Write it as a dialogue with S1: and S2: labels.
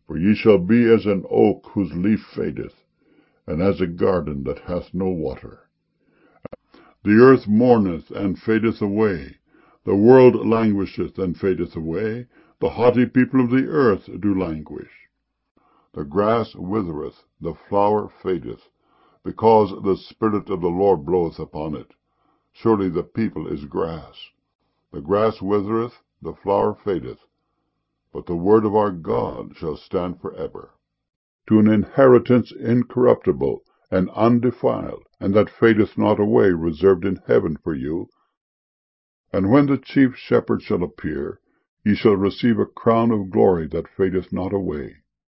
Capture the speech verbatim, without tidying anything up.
S1: For ye shall be as an oak whose leaf fadeth, and as a garden that hath no water. The earth mourneth and fadeth away, the world languisheth and fadeth away, the haughty people of the earth do languish. The grass withereth, the flower fadeth, because the Spirit of the Lord bloweth upon it. Surely the people is grass. The grass withereth, the flower fadeth, but the word of our God shall stand forever. To an inheritance incorruptible and undefiled, and that fadeth not away, reserved in heaven for you. And when the chief shepherd shall appear, ye shall receive a crown of glory that fadeth not away.